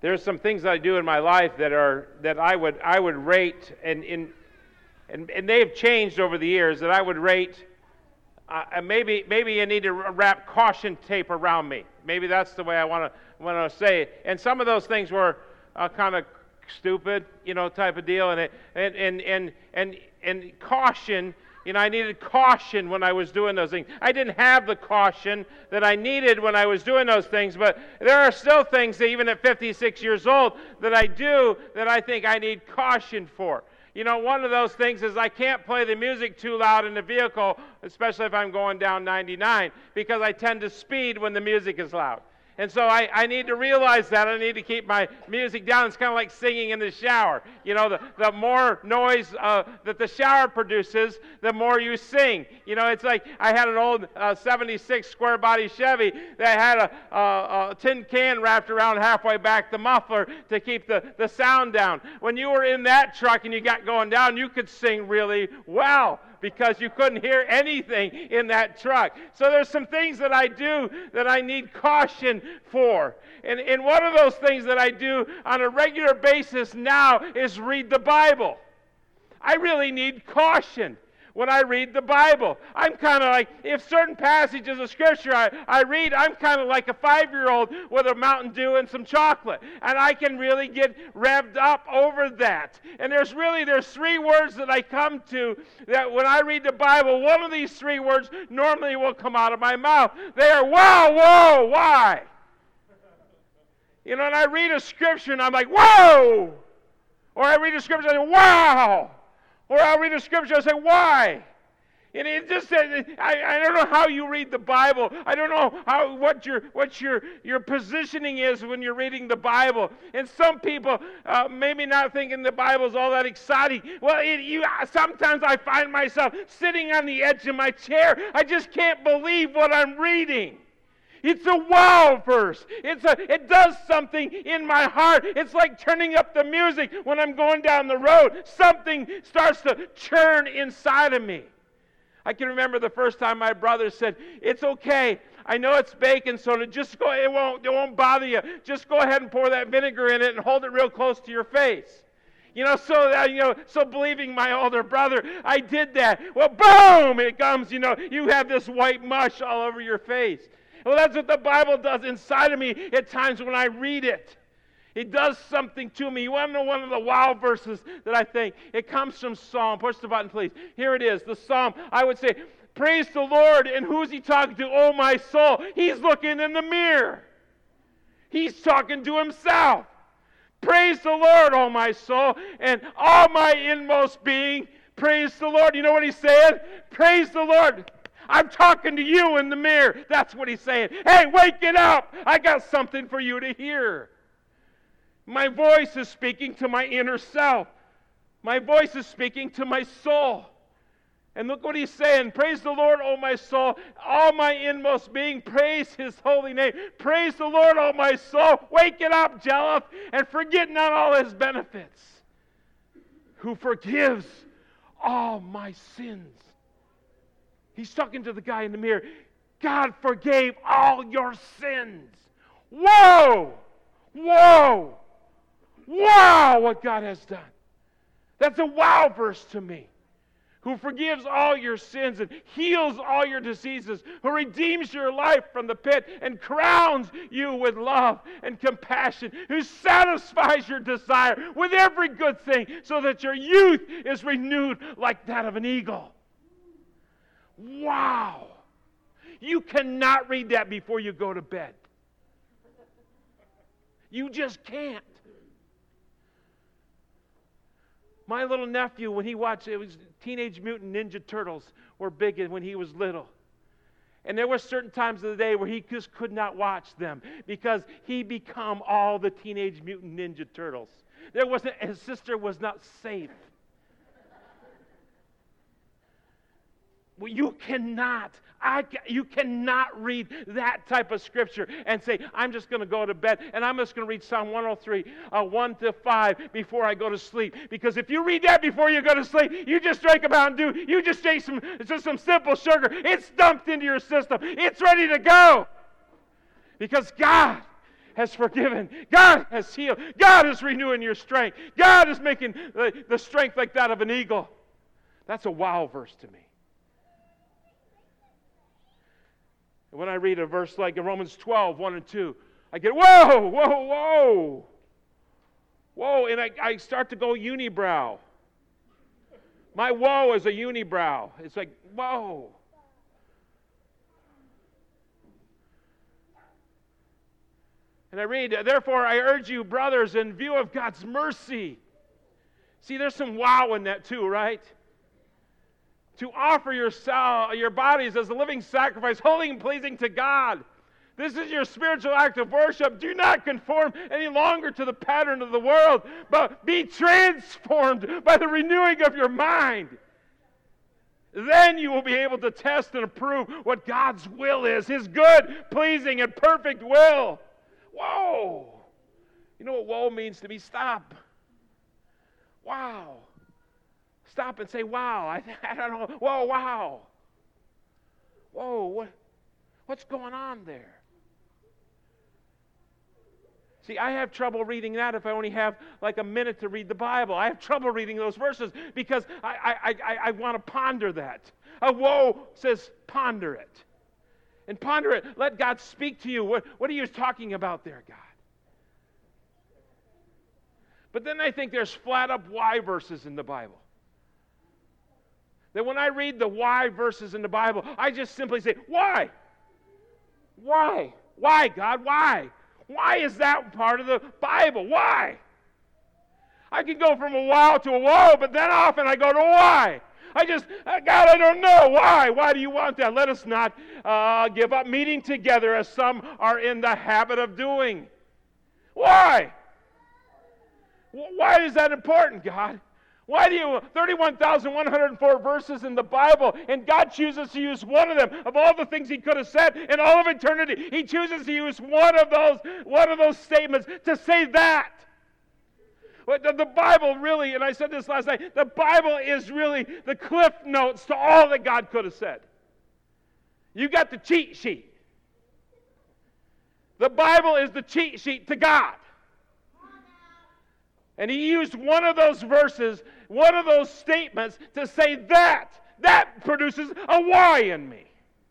There's some things that I do in my life that I would rate, and they've changed over the years, that I would rate. Maybe you need to wrap caution tape around me. Maybe that's the way I want to say it. And some of those things were kind of stupid, type of deal. And caution. I needed caution when I was doing those things. I didn't have the caution that I needed when I was doing those things, but there are still things that even at 56 years old that I do that I think I need caution for. One of those things is I can't play the music too loud in the vehicle, especially if I'm going down 99, because I tend to speed when the music is loud. And so I need to realize that. I need to keep my music down. It's kind of like singing in the shower. The more noise that the shower produces, the more you sing. It's like I had an old 76 square body Chevy that had a tin can wrapped around halfway back the muffler to keep the sound down. When you were in that truck and you got going down, you could sing really well, because you couldn't hear anything in that truck. So there's some things that I do that I need caution for. And one of those things that I do on a regular basis now is read the Bible. I really need caution when I read the Bible. I'm kind of like, if certain passages of Scripture I read, I'm kind of like a 5-year-old with a Mountain Dew and some chocolate. And I can really get revved up over that. And there's 3 words that I come to that when I read the Bible, one of these 3 words normally will come out of my mouth. They are, wow, whoa, why? And I read a Scripture and I'm like, whoa! Or I read a Scripture and I say, wow! Or I'll read a Scripture and say, why? And it just says, I don't know how you read the Bible. I don't know what your positioning is when you're reading the Bible. And some people maybe not thinking the Bible is all that exciting. Well, sometimes I find myself sitting on the edge of my chair. I just can't believe what I'm reading. It's a wow verse. It does something in my heart. It's like turning up the music when I'm going down the road. Something starts to churn inside of me. I can remember the first time my brother said, "It's okay. I know it's baking soda. Just go. It won't bother you. Just go ahead and pour that vinegar in it and hold it real close to your face." So believing my older brother, I did that. Well, boom! It comes. You have this white mush all over your face. Well, that's what the Bible does inside of me at times when I read it. It does something to me. You want to know one of the wow verses that I think? It comes from Psalm. Push the button, please. Here it is, the Psalm. I would say, praise the Lord. And who's he talking to? Oh, my soul. He's looking in the mirror. He's talking to himself. Praise the Lord, oh, my soul, and all my inmost being. Praise the Lord. You know what he's saying? Praise the Lord. I'm talking to you in the mirror. That's what he's saying. Hey, wake it up. I got something for you to hear. My voice is speaking to my inner self. My voice is speaking to my soul. And look what he's saying. Praise the Lord, O my soul. All my inmost being, praise his holy name. Praise the Lord, O my soul. Wake it up, Jealoth, and forget not all his benefits. Who forgives all my sins. He's talking to the guy in the mirror. God forgave all your sins. Whoa! Whoa! Wow, what God has done. That's a wow verse to me. Who forgives all your sins and heals all your diseases, who redeems your life from the pit and crowns you with love and compassion, who satisfies your desire with every good thing so that your youth is renewed like that of an eagle. Wow! You cannot read that before you go to bed. You just can't. My little nephew, when he watched, it was Teenage Mutant Ninja Turtles were big when he was little. And there were certain times of the day where he just could not watch them because he became all the Teenage Mutant Ninja Turtles. His sister was not safe. Well, you cannot read that type of scripture and say, I'm just going to go to bed and I'm just going to read Psalm 103, 1 to 5 before I go to sleep. Because if you read that before you go to sleep, you just drink a Mountain Dew. You just take some simple sugar. It's dumped into your system. It's ready to go. Because God has forgiven. God has healed. God is renewing your strength. God is making the strength like that of an eagle. That's a wow verse to me. When I read a verse like in Romans 12, 1 and 2, I get, whoa, whoa, whoa. Whoa, and I start to go unibrow. My whoa is a unibrow. It's like, whoa. And I read, therefore I urge you, brothers, in view of God's mercy. See, there's some wow in that too, right? To offer your bodies as a living sacrifice, holy and pleasing to God. This is your spiritual act of worship. Do not conform any longer to the pattern of the world, but be transformed by the renewing of your mind. Then you will be able to test and approve what God's will is, His good, pleasing, and perfect will. Whoa! You know what whoa means to me? Stop. Wow. Stop and say, wow. I don't know. Whoa, wow. Whoa, what's going on there? See, I have trouble reading that if I only have like a minute to read the Bible. I have trouble reading those verses because I want to ponder that. A whoa says ponder it. And ponder it. Let God speak to you. What are you talking about there, God? But then I think there's flat up why verses in the Bible. That when I read the why verses in the Bible, I just simply say, why? Why? Why, God? Why? Why is that part of the Bible? Why? I can go from a wow to a whoa, but then often I go to why. God, I don't know. Why? Why do you want that? Let us not give up meeting together as some are in the habit of doing. Why? Why is that important, God? Why do you, 31,104 verses in the Bible, and God chooses to use one of them. Of all the things He could have said in all of eternity, He chooses to use one of those statements to say that. The Bible really, and I said this last night, the Bible is really the cliff notes to all that God could have said. You got the cheat sheet. The Bible is the cheat sheet to God. And He used one of those verses, one of those statements to say that. That produces a why in me.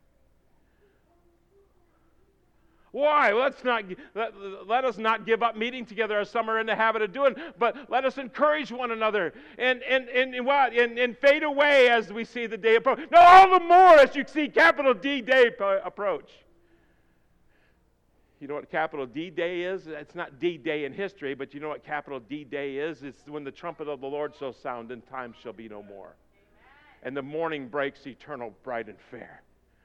Why? Let us not give up meeting together as some are in the habit of doing, but let us encourage one another and fade away as we see the day approach. No, all the more as you see capital D day approach. You know what capital D Day is? It's not D Day in history, but you know what capital D Day is? It's when the trumpet of the Lord shall sound and time shall be no more. Amen. And the morning breaks eternal, bright and fair.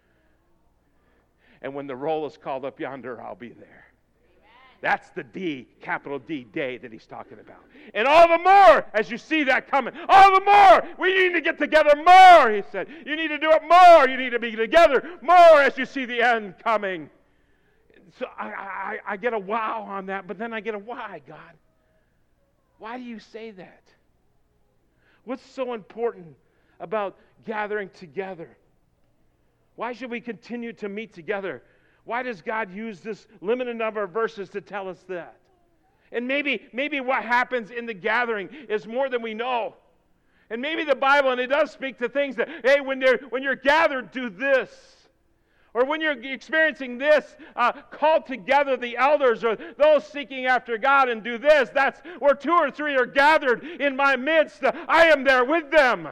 And when the roll is called up yonder, I'll be there. Amen. That's the D, capital D Day that He's talking about. And all the more as you see that coming, all the more we need to get together more, He said. You need to do it more. You need to be together more as you see the end coming. So I get a wow on that, but then I get a why, God. Why do you say that? What's so important about gathering together? Why should we continue to meet together? Why does God use this limited number of verses to tell us that? And maybe what happens in the gathering is more than we know. And maybe the Bible, and it does speak to things that, hey, when you're gathered, do this. Or when you're experiencing this, call together the elders or those seeking after God and do this. That's where 2 or 3 are gathered in my midst. I am there with them.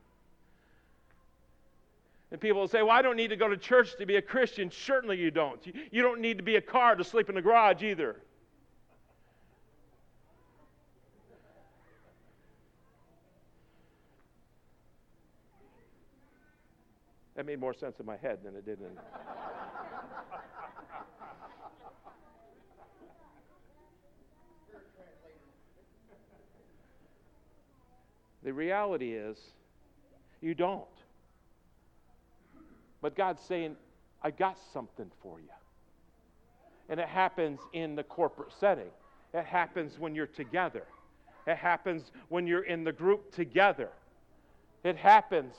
And people will say, well, I don't need to go to church to be a Christian. Certainly you don't. You don't need to be a car to sleep in the garage either. That made more sense in my head than it did in... The reality is, you don't. But God's saying, I got something for you. And it happens in the corporate setting. It happens when you're together. It happens when you're in the group together. It happens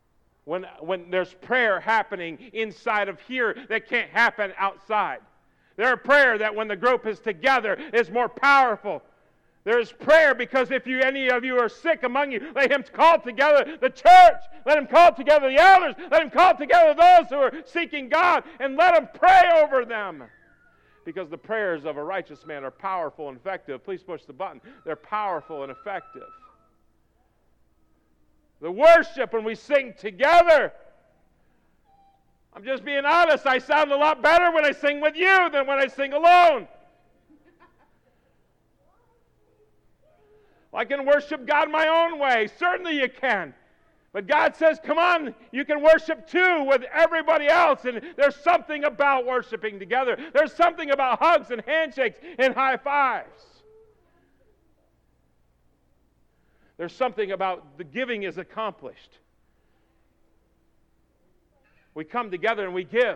when there's prayer happening inside of here that can't happen outside. There's prayer that when the group is together is more powerful. There's prayer because if any of you are sick among you, let him call together the church. Let him call together the elders. Let him call together those who are seeking God, and let him pray over them. Because the prayers of a righteous man are powerful and effective. Please push the button. They're powerful and effective. The worship when we sing together. I'm just being honest. I sound a lot better when I sing with you than when I sing alone. I can worship God my own way. Certainly you can. But God says, come on, you can worship too with everybody else. And there's something about worshiping together. There's something about hugs and handshakes and high fives. There's something about the giving is accomplished. We come together and we give.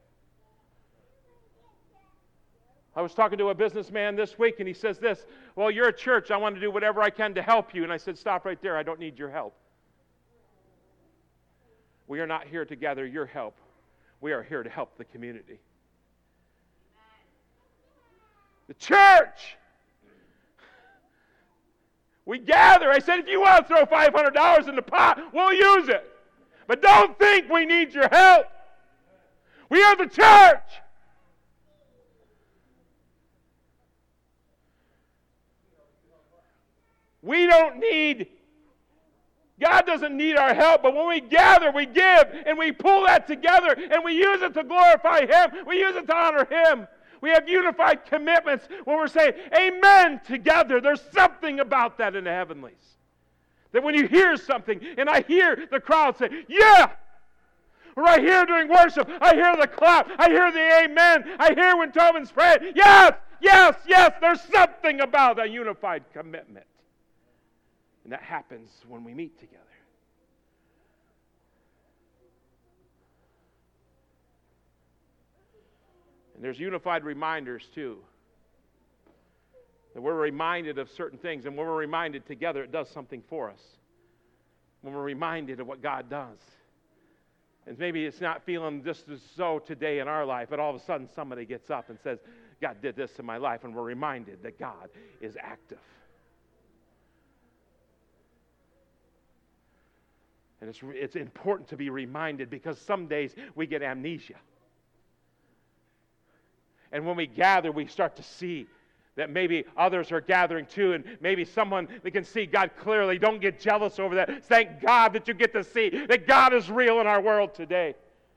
I was talking to a businessman this week, and he says this, well, you're a church. I want to do whatever I can to help you. And I said, stop right there. I don't need your help. We are not here to gather your help. We are here to help the community. The church. We gather. I said, if you want to throw $500 in the pot, we'll use it. But don't think we need your help. We are the church. We don't need, God doesn't need our help, but when we gather, we give, and we pull that together, and we use it to glorify Him. We use it to honor Him. We have unified commitments when we're saying, amen, together. There's something about that in the heavenlies. That when you hear something, and I hear the crowd say, yeah! Right here during worship, I hear the clap, I hear the amen, I hear when Tobin's praying, yes, yes, yes, there's something about a unified commitment. And that happens when we meet together. And there's unified reminders too. That we're reminded of certain things, and when we're reminded together, it does something for us. When we're reminded of what God does. And maybe it's not feeling just as so today in our life, but all of a sudden somebody gets up and says, God did this in my life, and we're reminded that God is active. And it's important to be reminded because some days we get amnesia. And when we gather, we start to see that maybe others are gathering too, and maybe someone that can see God clearly. Don't get jealous over that. Thank God that you get to see that God is real in our world today.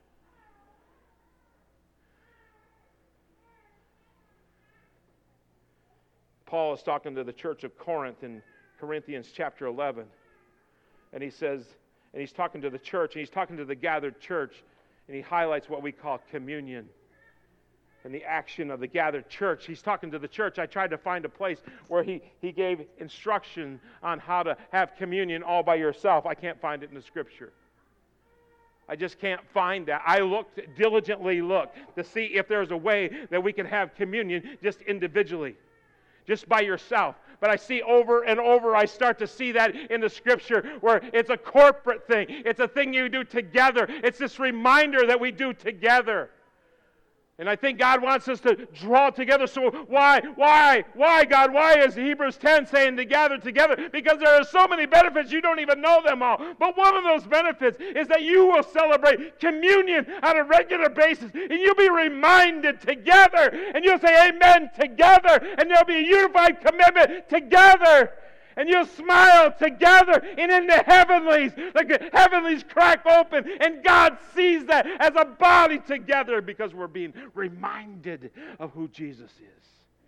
Paul is talking to the church of Corinth in Corinthians chapter 11. And he says, and he's talking to the church, and he's talking to the gathered church, and he highlights what we call communion and the action of the gathered church. He's talking to the church. I tried to find a place where he gave instruction on how to have communion all by yourself. I can't find it in the Scripture. I just can't find that. I diligently looked to see if there's a way that we can have communion just individually, just by yourself. But I see over and over, I start to see that in the Scripture where it's a corporate thing. It's a thing you do together. It's this reminder that we do together. And I think God wants us to draw together. So why, God? Why is Hebrews 10 saying to gather together? Because there are so many benefits, you don't even know them all. But one of those benefits is that you will celebrate communion on a regular basis. And you'll be reminded together. And you'll say amen together. And there'll be a unified commitment together. And you'll smile together, and in the heavenlies, like the heavenlies crack open, and God sees that as a body together because we're being reminded of who Jesus is.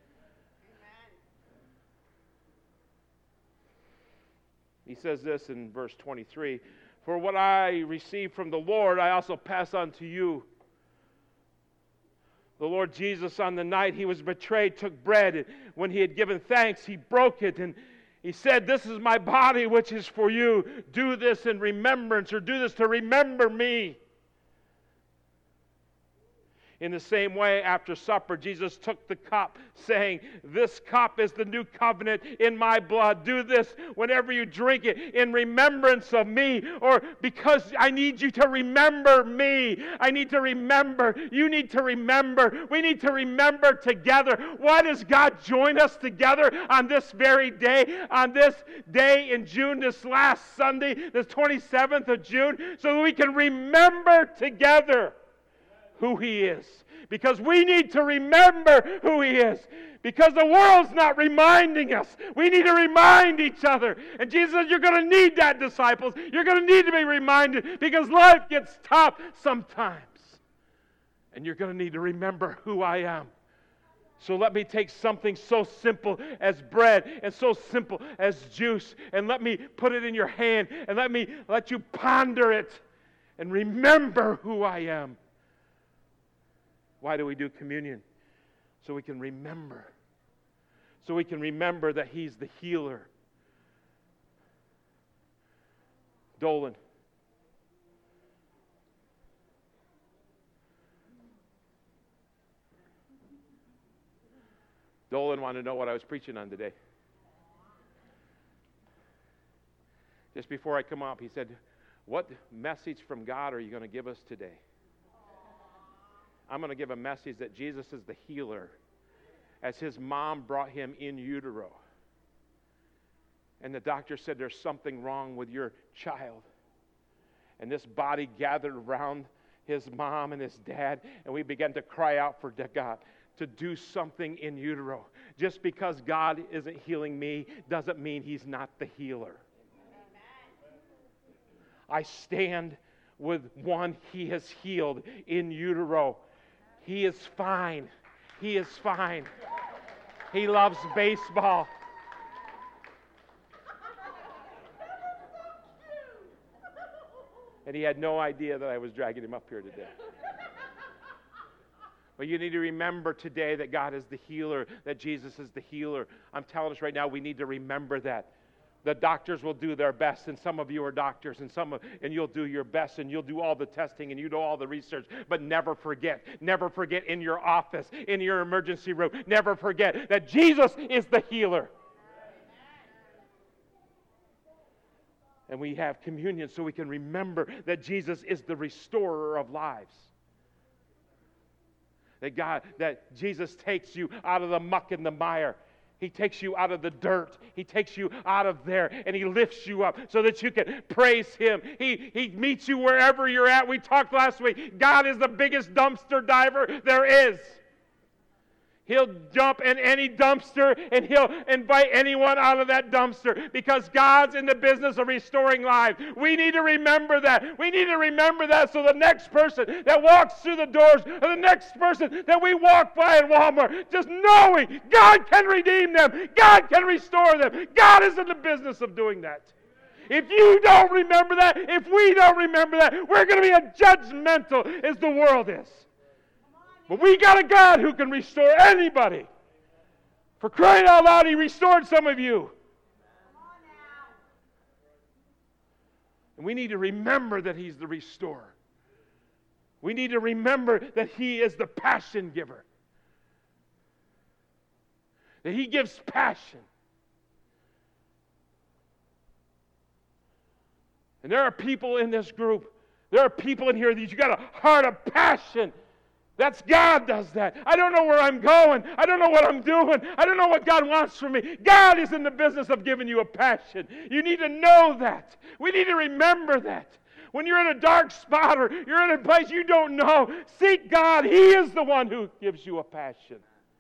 He says this in verse 23, "For what I received from the Lord, I also pass on to you. The Lord Jesus, on the night he was betrayed, took bread, and when he had given thanks, he broke it, and he said, 'This is my body, which is for you. Do this in remembrance,' or do this to remember me." In the same way, after supper, Jesus took the cup, saying, "This cup is the new covenant in my blood. Do this whenever you drink it in remembrance of me," or because I need you to remember me. I need to remember. You need to remember. We need to remember together. Why does God join us together on this very day, on this day in June, this last Sunday, the 27th of June, so that we can remember together who He is. Because we need to remember who He is. Because the world's not reminding us. We need to remind each other. And Jesus said, you're going to need that, disciples. You're going to need to be reminded because life gets tough sometimes. And you're going to need to remember who I am. So let me take something so simple as bread and so simple as juice, and let me put it in your hand, and let you ponder it and remember who I am. Why do we do communion? So we can remember. So we can remember that He's the healer. Dolan. Dolan wanted to know what I was preaching on today. Just before I come up, he said, "What message from God are you going to give us today?" I'm going to give a message that Jesus is the healer, as his mom brought him in utero. And the doctor said, "There's something wrong with your child." And this body gathered around his mom and his dad, and we began to cry out for God to do something in utero. Just because God isn't healing me doesn't mean He's not the healer. I stand with one He has healed in utero. He is fine. He is fine. He loves baseball. And he had no idea that I was dragging him up here today. But you need to remember today that God is the healer, that Jesus is the healer. I'm telling us right now, we need to remember that. The doctors will do their best, and some of you are doctors, and you'll do your best, and you'll do all the testing, and you do all the research. But never forget in your office, in your emergency room, never forget that Jesus is the healer. And we have communion so we can remember that Jesus is the restorer of lives. That Jesus takes you out of the muck and the mire. He takes you out of the dirt. He takes you out of there, and He lifts you up so that you can praise Him. He meets you wherever you're at. We talked last week. God is the biggest dumpster diver there is. He'll jump in any dumpster, and He'll invite anyone out of that dumpster because God's in the business of restoring lives. We need to remember that. We need to remember that so the next person that walks through the doors or the next person that we walk by in Walmart, just knowing God can redeem them, God can restore them. God is in the business of doing that. If you don't remember that, if we don't remember that, we're going to be as judgmental as the world is. But we got a God who can restore anybody. For crying out loud, He restored some of you. And we need to remember that He's the restorer. We need to remember that He is the passion giver. That He gives passion. And there are people in this group, there are people in here that you got a heart of passion. That's God does that. I don't know where I'm going. I don't know what I'm doing. I don't know what God wants from me. God is in the business of giving you a passion. You need to know that. We need to remember that. When you're in a dark spot or you're in a place you don't know, seek God. He is the one who gives you a passion.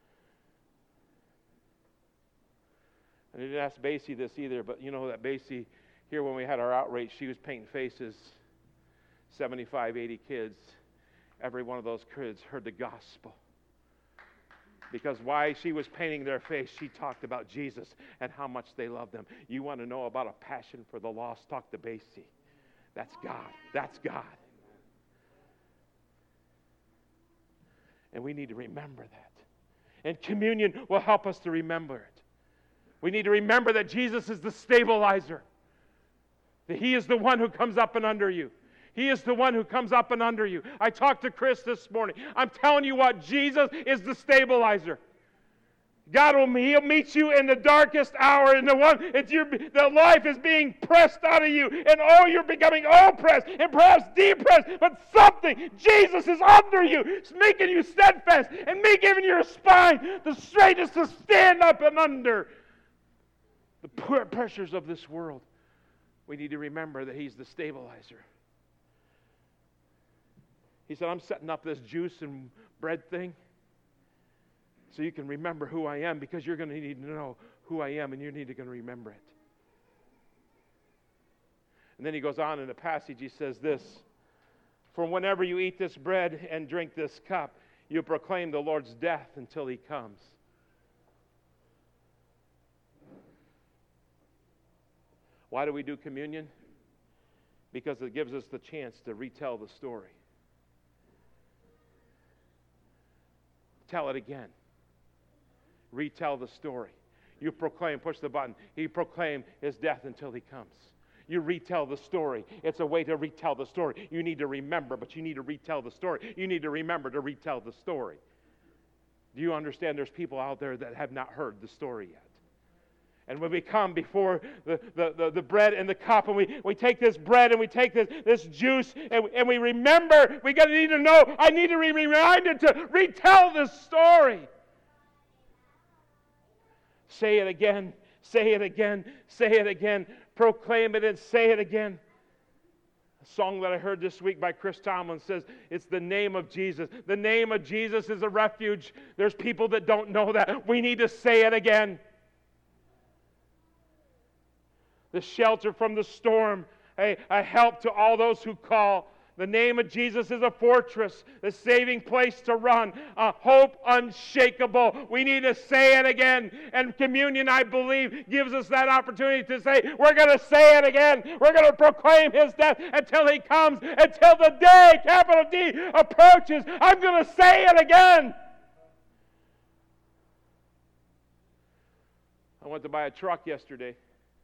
I didn't ask Basie this either, but you know that Basie, here when we had our outreach, she was painting faces, 75, 80 kids. Every one of those kids heard the gospel. Because while she was painting their face, she talked about Jesus and how much they loved them. You want to know about a passion for the lost? Talk to Basie. That's God. That's God. And we need to remember that. And communion will help us to remember it. We need to remember that Jesus is the stabilizer. That He is the one who comes up and under you. He is the one who comes up and under you. I talked to Chris this morning. I'm telling you what, Jesus is the stabilizer. He'll meet you in the darkest hour, in the one the life is being pressed out of you, and you're becoming oppressed and perhaps depressed, but something, Jesus is under you, it's making you steadfast and giving your spine the straightness to stand up and under the pressures of this world. We need to remember that He's the stabilizer. He said, I'm setting up this juice and bread thing so you can remember who I am, because you're going to need to know who I am, and you need to remember it. And then he goes on in the passage, he says this, for whenever you eat this bread and drink this cup, you proclaim the Lord's death until He comes. Why do we do communion? Because it gives us the chance to retell the story. Tell it again. Retell the story. You proclaim, push the button. He proclaimed His death until He comes. You retell the story. It's a way to retell the story. You need to remember, but you need to retell the story. You need to remember to retell the story. Do you understand there's people out there that have not heard the story yet? And when we come before the bread and the cup, and we take this bread and we take this juice, and we remember, need to know, I need to be reminded to retell this story. Say it again, say it again, say it again. Proclaim it and say it again. A song that I heard this week by Chris Tomlin says, it's the name of Jesus. The name of Jesus is a refuge. There's people that don't know that. We need to say it again. The shelter from the storm, a help to all those who call. The name of Jesus is a fortress, a saving place to run, a hope unshakable. We need to say it again. And communion, I believe, gives us that opportunity to say, we're going to say it again. We're going to proclaim His death until He comes, until the day, capital D, approaches. I'm going to say it again. I went to buy a truck yesterday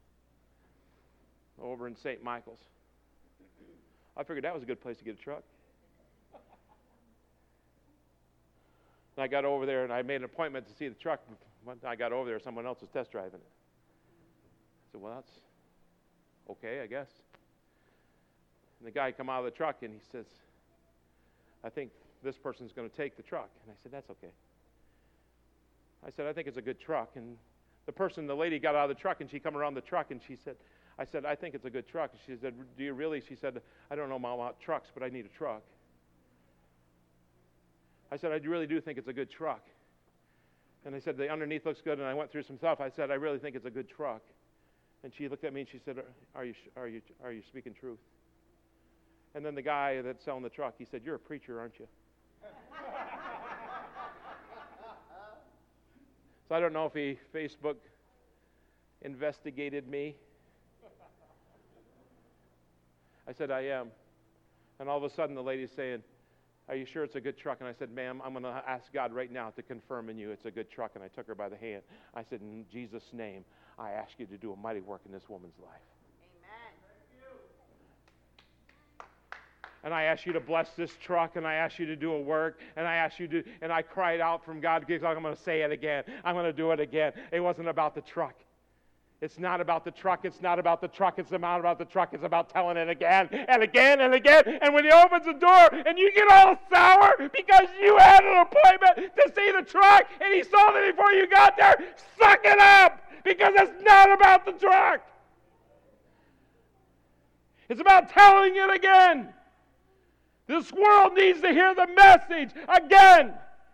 over in St. Michael's. I figured that was a good place to get a truck. And I got over there and I made an appointment to see the truck. When I got over there, someone else was test driving it. I said, well, that's okay, I guess. And the guy come out of the truck and he says, I think this person's going to take the truck. And I said, that's okay. I said, I think it's a good truck. And the lady got out of the truck and she come around the truck and she said, I said, I think it's a good truck. She said, do you really? She said, I don't know about trucks, but I need a truck. I said, I really do think it's a good truck. And I said, the underneath looks good, and I went through some stuff. I said, I really think it's a good truck. And she looked at me and she said, are you speaking truth? And then the guy that's selling the truck, he said, you're a preacher, aren't you? So I don't know if he Facebook investigated me. I said, I am. And all of a sudden the lady's saying, are you sure it's a good truck? And I said, ma'am, I'm going to ask God right now to confirm in you it's a good truck. And I took her by the hand. I said, in Jesus' name, I ask you to do a mighty work in this woman's life. And I ask you to bless this truck, and I ask you to do a work, and I cried out from God, because I'm going to say it again. I'm going to do it again. It wasn't about the truck. It's not about the truck. It's not about the truck. It's not about the truck. It's about telling it again and again and again. And when He opens the door and you get all sour because you had an appointment to see the truck and He sold it before you got there, suck it up, because it's not about the truck. It's about telling it again. This world needs to hear the message again.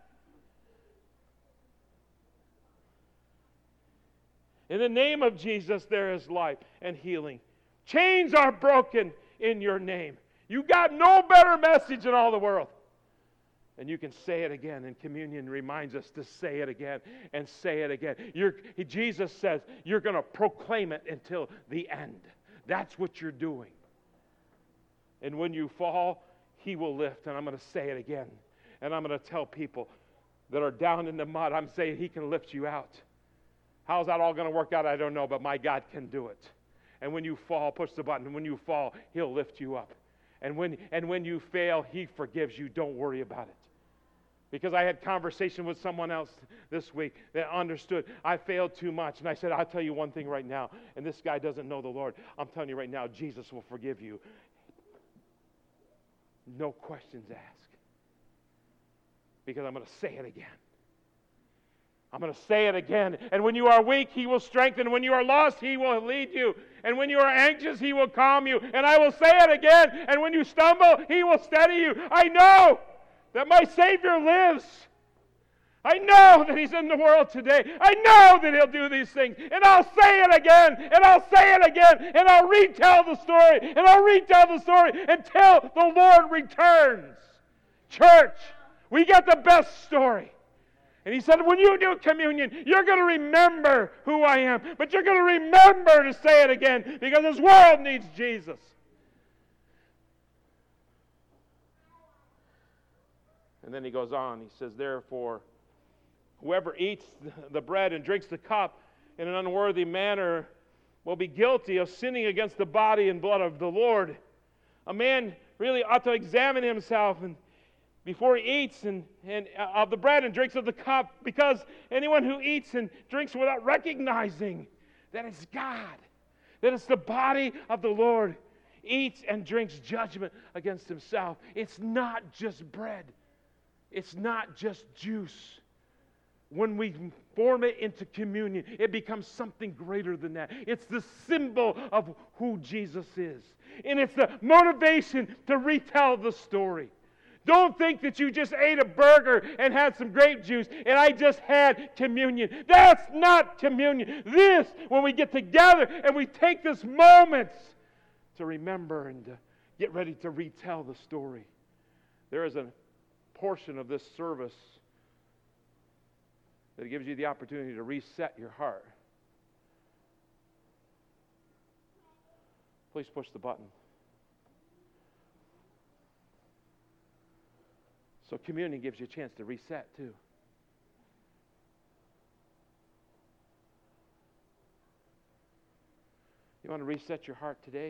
In the name of Jesus, there is life and healing. Chains are broken in your name. You got no better message in all the world. And you can say it again, and communion reminds us to say it again and say it again. Jesus says you're going to proclaim it until the end. That's what you're doing. And when you fall, He will lift, and I'm going to say it again. And I'm going to tell people that are down in the mud, I'm saying He can lift you out. How's that all going to work out? I don't know, but my God can do it. And when you fall, push the button. When you fall, He'll lift you up. And when you fail, He forgives you. Don't worry about it. Because I had conversation with someone else this week that understood I failed too much. And I said, I'll tell you one thing right now. And this guy doesn't know the Lord. I'm telling you right now, Jesus will forgive you. No questions asked. Because I'm going to say it again. I'm going to say it again. And when you are weak, He will strengthen. When you are lost, He will lead you. And when you are anxious, He will calm you. And I will say it again. And when you stumble, He will steady you. I know that my Savior lives. I know that He's in the world today. I know that He'll do these things. And I'll say it again. And I'll say it again. And I'll retell the story. And I'll retell the story until the Lord returns. Church, we got the best story. And He said, when you do communion, you're going to remember who I am. But you're going to remember to say it again because this world needs Jesus. And then He goes on. He says, therefore, whoever eats the bread and drinks the cup in an unworthy manner will be guilty of sinning against the body and blood of the Lord. A man really ought to examine himself and before he eats and of the bread and drinks of the cup, because anyone who eats and drinks without recognizing that it's God, that it's the body of the Lord, eats and drinks judgment against himself. It's not just bread. It's not just juice. When we form it into communion, it becomes something greater than that. It's the symbol of who Jesus is. And it's the motivation to retell the story. Don't think that you just ate a burger and had some grape juice and I just had communion. That's not communion. This, when we get together and we take this moment to remember and to get ready to retell the story. There is a portion of this service that gives you the opportunity to reset your heart. Please push the button. So communion gives you a chance to reset too. You want to reset your heart today?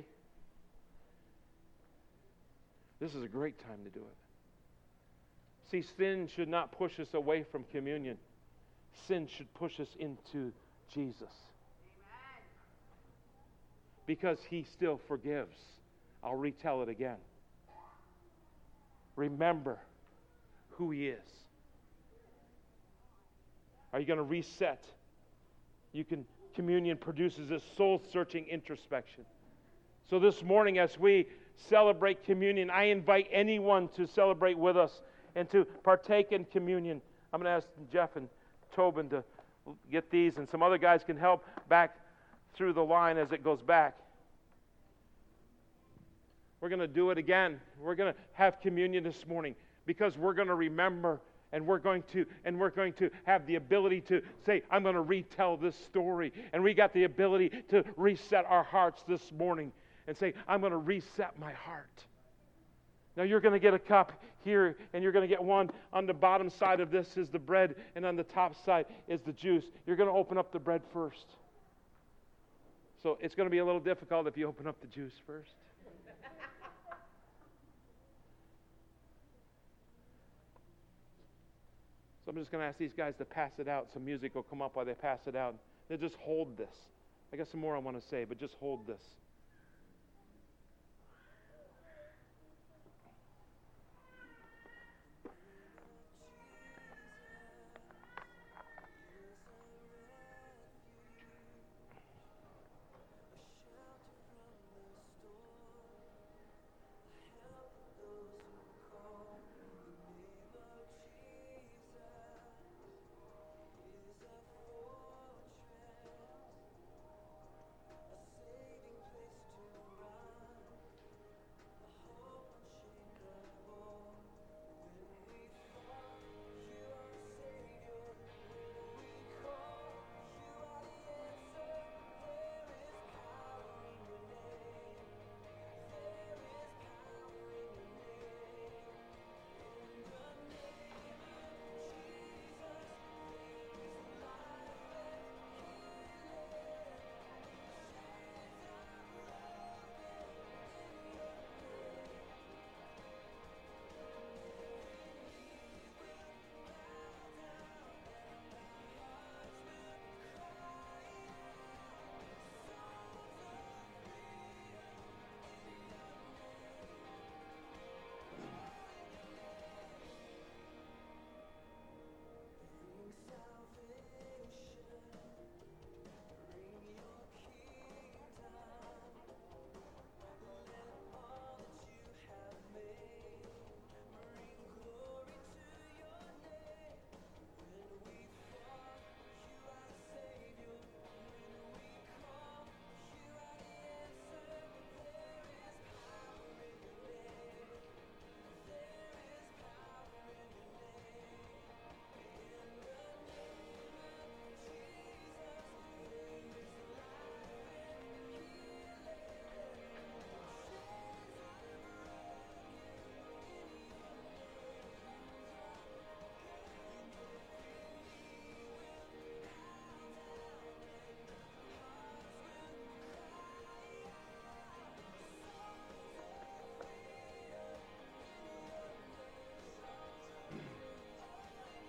This is a great time to do it. See, sin should not push us away from communion. Sin should push us into Jesus. Amen. Because He still forgives. I'll retell it again. Remember who He is. Are you going to reset? Communion produces a soul-searching introspection. So this morning as we celebrate communion, I invite anyone to celebrate with us and to partake in communion. I'm going to ask Jeff and Tobin to get these, and some other guys can help back through the line as it goes back. We're going to do it again. We're going to have communion this morning because we're going to remember, and we're going to have the ability to say, I'm going to retell this story. And we got the ability to reset our hearts this morning and say, I'm going to reset my heart. Now you're going to get a cup here, and you're going to get one. On the bottom side of this is the bread, and on the top side is the juice. You're going to open up the bread first. So it's going to be a little difficult if you open up the juice first. So I'm just going to ask these guys to pass it out. Some music will come up while they pass it out. They'll just hold this. I got some more I want to say, but just hold this.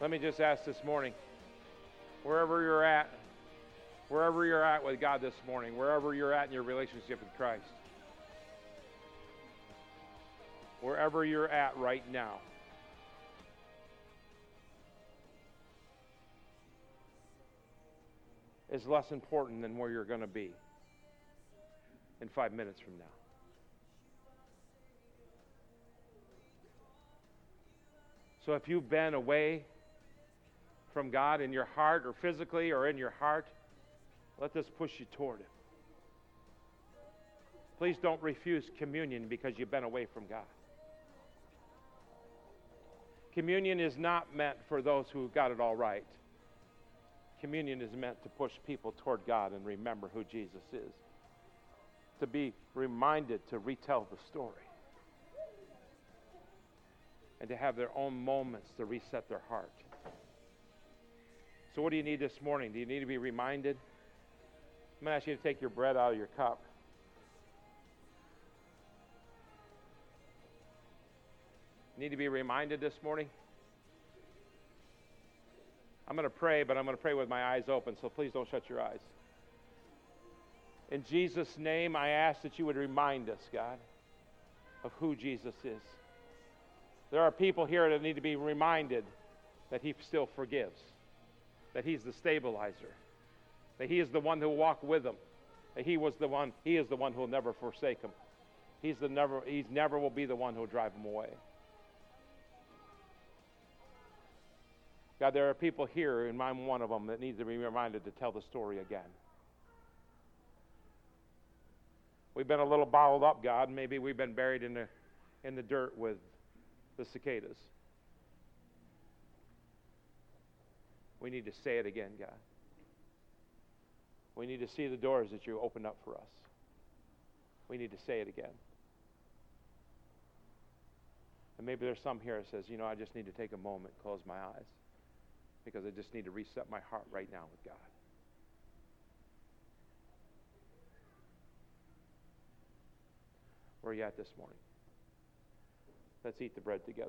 Let me just ask this morning, wherever you're at with God this morning, wherever you're at in your relationship with Christ, wherever you're at right now, is less important than where you're going to be in 5 minutes from now. So if you've been away from God in your heart, or physically, or in your heart, let this push you toward Him. Please don't refuse communion because you've been away from God. Communion is not meant for those who got it all right. Communion is meant to push people toward God and remember who Jesus is. To be reminded to retell the story. And to have their own moments to reset their heart. So what do you need this morning? Do you need to be reminded? I'm going to ask you to take your bread out of your cup. Need to be reminded this morning? I'm going to pray, but I'm going to pray with my eyes open, so please don't shut your eyes. In Jesus' name, I ask that you would remind us, God, of who Jesus is. There are people here that need to be reminded that He still forgives, that He's the stabilizer, that He is the one who will walk with them, that He is the one who will never forsake them. He never will be the one who will drive them away. God, there are people here, and I'm one of them, that needs to be reminded to tell the story again. We've been a little bottled up, God. Maybe we've been buried in the dirt with the cicadas. We need to say it again, God. We need to see the doors that you opened up for us. We need to say it again. And maybe there's some here that says, I just need to take a moment, close my eyes, because I just need to reset my heart right now with God. Where are you at this morning? Let's eat the bread together.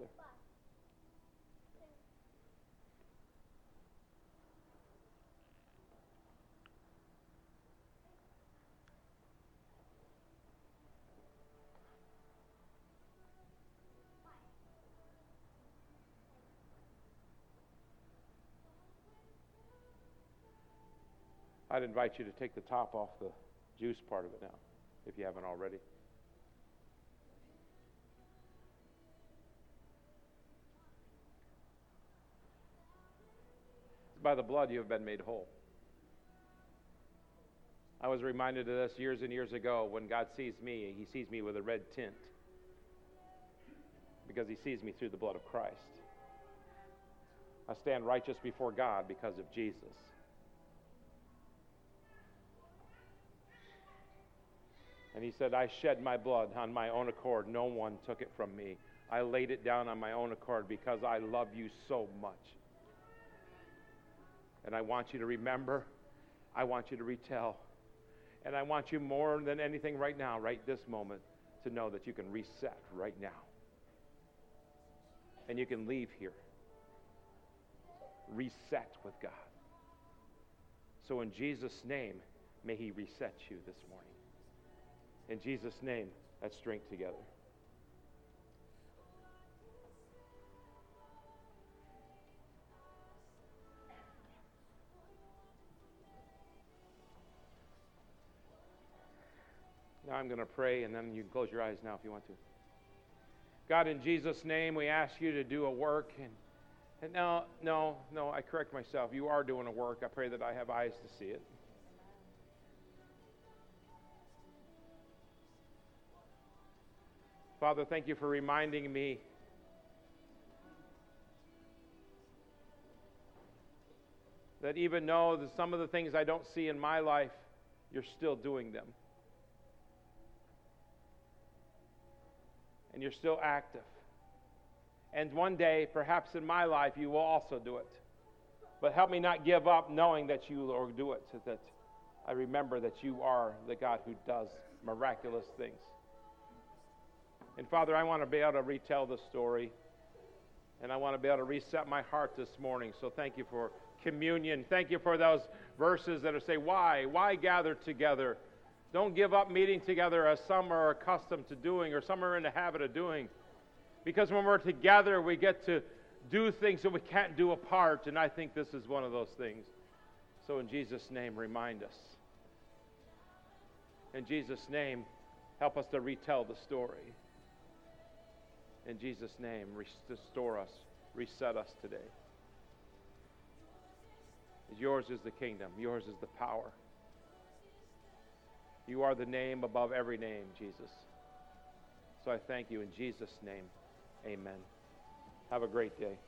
I'd invite you to take the top off the juice part of it now, if you haven't already. By the blood you have been made whole. I was reminded of this years and years ago. When God sees me, He sees me with a red tint, because He sees me through the blood of Christ. I stand righteous before God because of Jesus. And He said, I shed my blood on my own accord. No one took it from me. I laid it down on my own accord because I love you so much. And I want you to remember. I want you to retell. And I want you more than anything right now, right this moment, to know that you can reset right now. And you can leave here reset with God. So in Jesus' name, may He reset you this morning. In Jesus' name, let's drink together. Now I'm going to pray, and then you can close your eyes now if you want to. God, in Jesus' name, we ask you to do a work. And no, I correct myself. You are doing a work. I pray that I have eyes to see it. Father, thank you for reminding me that even though that some of the things I don't see in my life, you're still doing them. And you're still active. And one day, perhaps in my life, you will also do it. But help me not give up knowing that you will do it, so that I remember that you are the God who does miraculous things. And Father, I want to be able to retell the story And I want to be able to reset my heart this morning. So thank you for communion. Thank you for those verses that are say, why? Why gather together? Don't give up meeting together as some are accustomed to doing or some are in the habit of doing. Because when we're together, we get to do things that we can't do apart. And I think this is one of those things. So in Jesus' name, remind us. In Jesus' name, help us to retell the story. In Jesus' name, restore us, reset us today. Yours is the kingdom. Yours is the power. You are the name above every name, Jesus. So I thank you in Jesus' name. Amen. Have a great day.